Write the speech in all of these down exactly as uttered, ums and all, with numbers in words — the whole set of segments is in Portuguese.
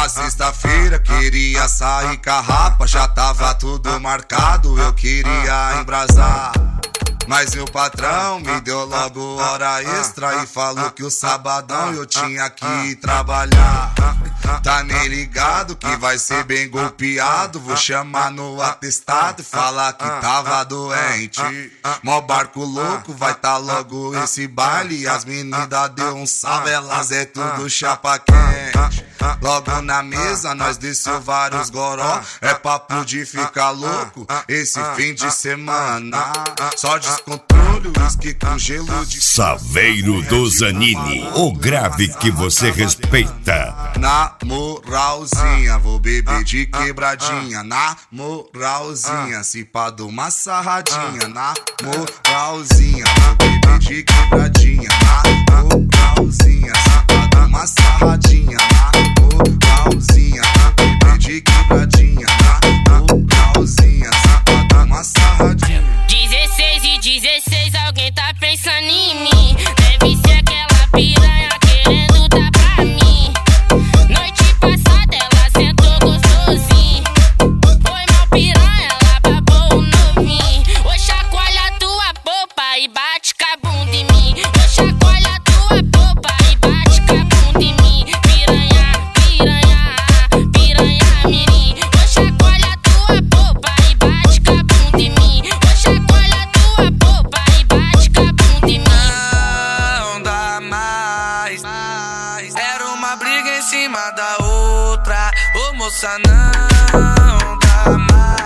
Na sexta-feira queria sair com a rapa, já tava tudo marcado, eu queria embrasar. Mas meu patrão me deu logo hora extra e falou que o sabadão eu tinha que trabalhar. Tá nem ligado que vai ser bem golpeado, vou chamar no atestado e falar que tava doente. Mó barco louco, vai tá logo esse baile. As meninas deu um salve, elas é tudo chapa quente. Logo na mesa nós desceu vários goró, é papo de ficar louco esse fim de semana. Só descontrole, uísque com gelo de... Saveiro do Zanini, o grave que você respeita. Na moralzinha, vou beber de quebradinha. Na moralzinha, se pá dou uma sarradinha. Na moralzinha, vou beber de quebradinha. Na moralzinha, se pá dou uma sarradinha. Na moralzinha, vou beber de quebradinha. Na moralzinha, se pá dou uma sarradinha. dezesseis e dezesseis, alguém tá pensando em mim. Deve ser aquela piranha querendo dar pra mim. Noite passada ela sentou gostosinho. Foi mal piranha, ela babou o novinho. Ô chacoalha tua popa e bate com a bunda em mim. Ô chacoalha tua popa e bate com a bunda em mim. Piranha, piranha, piranha mirim. Ô chacoalha tua popa e bate com a bunda em mim. Ô chacoalha tua popa e bate com a bunda em mim. Não dá mais. Era uma briga em cima da outra. Ô moça, não dá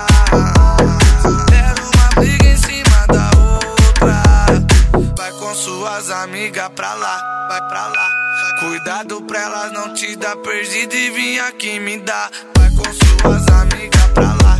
mais. Era uma briga em cima da outra. Vai com suas amigas pra lá, vai pra lá. Cuidado pra elas não te dar perdido e vir aqui me dar. Vai com suas amigas pra lá.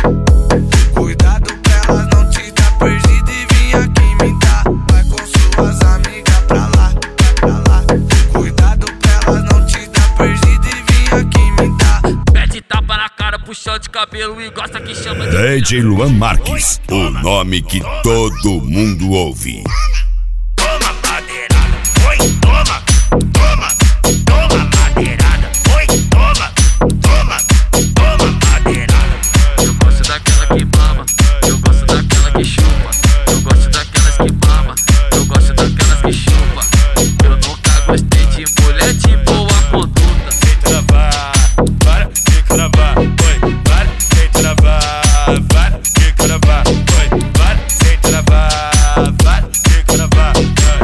Cuidado pra elas não te dar perdido e vir aqui me dar. Vai com suas amigas pra lá, pra lá. Cuidado pra elas não te dar perdido e vir aqui me dar. Pede tapa na cara, puxão de cabelo e gosta que chama de... D J Luan Marques, o nome que todo mundo ouve. Toma madeirada, oi, toma, toma, toma madeirada, oi, toma, toma, toma madeirada. Eu gosto daquela que mama, eu gosto daquela que chupa, eu gosto daquelas que mama, eu gosto daquelas que chupa. Eu nunca gostei de mulher de boa conduta. Sem travar, para de cravar, oi, para de travar, para de cravar, oi, para sem travar, para de cravar.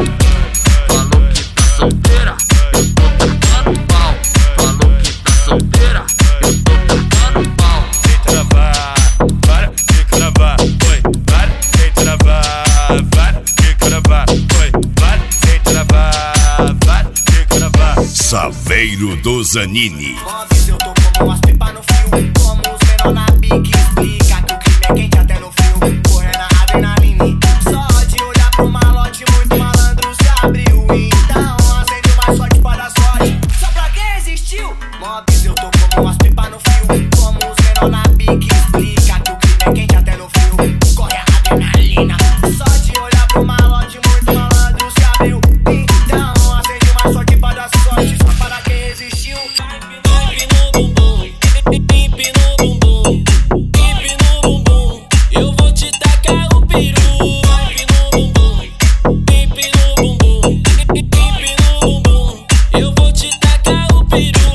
Falou que tá solteira, eu tô tacando pau. Falou que tá solteira, eu tô tacando pau. Sem travar, para de cravar, oi, para sem travar, para de cravar, oi, para sem travar, para de cravar. Saveiro do Zanini. Móveis eu tô como as pipas no fio, como os menor na pique. Explica que o crime é quente até no fio, correndo a adrenalina. Só de olhar pro malote, muito malandro se abriu. Então acende mais sorte para a sorte, só pra quem resistiu. Móveis eu tô como as pipas no fio, como os menor na pique. Explica que o crime é quente até no fio, corre a adrenalina. Só de olhar pro malote, muito malandro se abriu. Então acende mais sorte para a sorte, só para quem resistiu. Pipe no bumbum, pipe no bumbum, pipe no bumbum, eu vou te tacar o peru. Pipe no bumbum, pipe no bumbum, pipe no bumbum, eu vou te tacar o peru.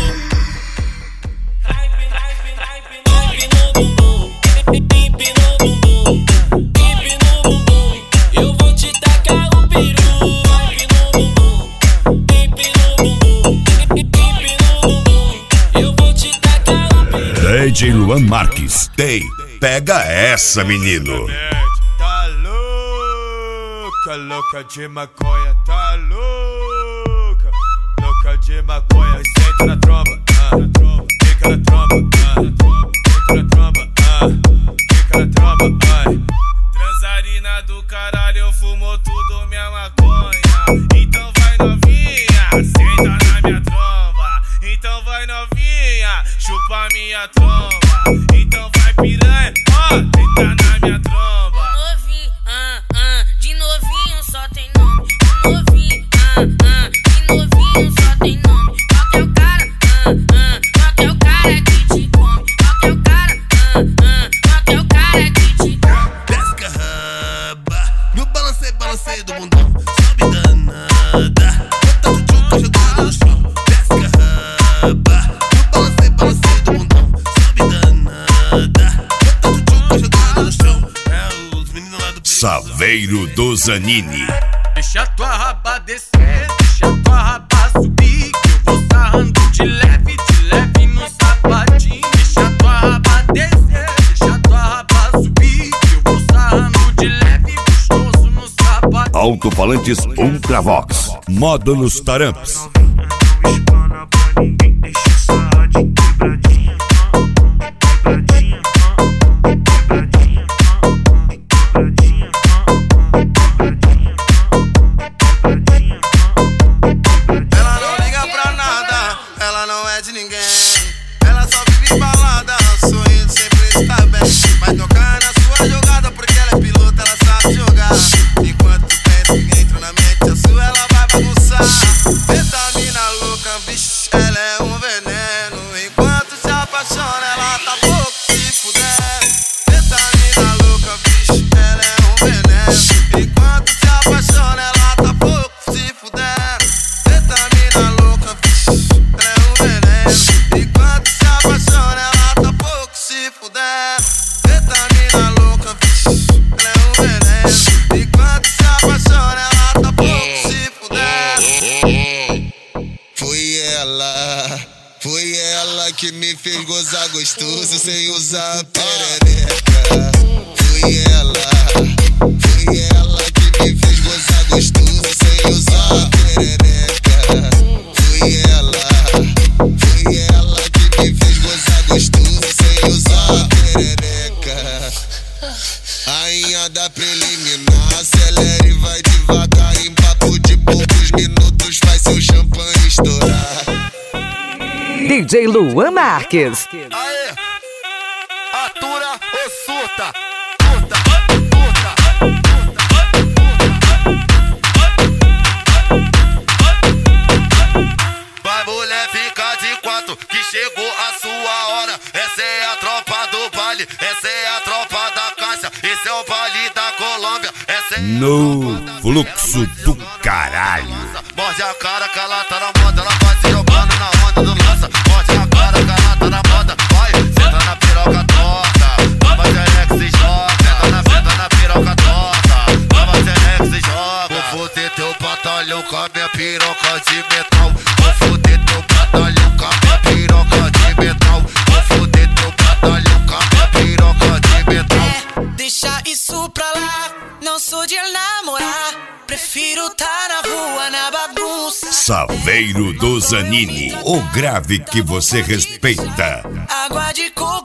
Pipe no bumbum, pipe no bumbum, pipe no bumbum, eu vou te tacar o peru. Pipe no bumbum, pipe no bumbum, pipe no bumbum, eu vou te tacar o peru. D J Luan Marques. Tem, pega essa, menino. Tá louca, louca de maconha, tá louca, louca de maconha. Senta na tromba, ah, fica na tromba, ah, fica na tromba, ah, fica na tromba, ai. Transarina do caralho, eu fumo tudo minha maconha. Então vai novinha, senta na minha tromba. Então vai novinha, chupa minha tromba. Então vai piranha, ó, senta na minha tromba. Novinho, ah, ah, de novinho só tem nome. Novinho, ah, ah, de novinho só tem nome. Qual que é o cara? Ah, ah, Saveiro do Zanini. Deixa tua raba descer, deixa tua raba subir, que eu vou sarrando de leve, de leve no sapatinho. Deixa tua raba descer, deixa tua raba subir, que eu vou sarrando de leve, gostoso no sapatinho. Alto-falantes Ultravox. Módulos Taramps. Não espana pra ninguém, deixa sarrar de quebradinha, quebradinha, quebradinha, quebradinha, quebradinha, quebradinha. Ela não liga pra nada, ela não é de ninguém. Ela só vive balada, sorrindo sempre está bem. Vai tocar na sua jogada porque ela é pilota, ela sabe jogar. Enquanto tu pensa que entra na mente a sua, ela vai bagunçar. Vitamina louca, bicho, ela é um veneno. Enquanto se apaixona, ela tá pouco se fuder. Vitamina louca, bicho, ela é um veneno. Enquanto se apaixona, ela tá pouco se fuder. Vitamina louca, bicho, ela é um veneno. Enquanto se apaixona, ela tá pouco se fuder. Vitamina louca, bicho, ela é um veneno. Enquanto se apaixona, ela tá pouco se fuder. Foi ela, foi ela que me fez gozar gostoso sem usar perereca. Foi ela, foi ela que me fez gozar gostoso sem usar perereca. Foi ela, foi ela que me fez gozar gostoso sem usar perereca. Rainha da preliminar, acelera e vai devagar. Em papo de poucos minutos faz seu champanhe estourar. D J Luan Marques. Aê, atura ou surta? Surta, surta, vai mulher, fica de quatro, que chegou a sua hora. Essa é a tropa do baile, essa é a tropa da caixa. Esse é o baile da Colômbia, essa é No fluxo do caralho. morde a cara que ela tá na moda, ela vai se jogando na onda do lança. Morde a cara que ela tá na moda, vai, senta na piroca torta. Nova Telex se joga, senta na, senta na piroca torta. Nova Telex se joga. Vou foder teu batalhão com a minha piroca de metal. Vou foder teu batalhão com a minha piroca de metal. Vou foder teu batalhão com a minha piroca de metal. Deixa isso pra lá, não sou de namorar. Prefiro tá na rua, na bagunça. Saveiro do Zanini. O grave que você respeita. Água de coco.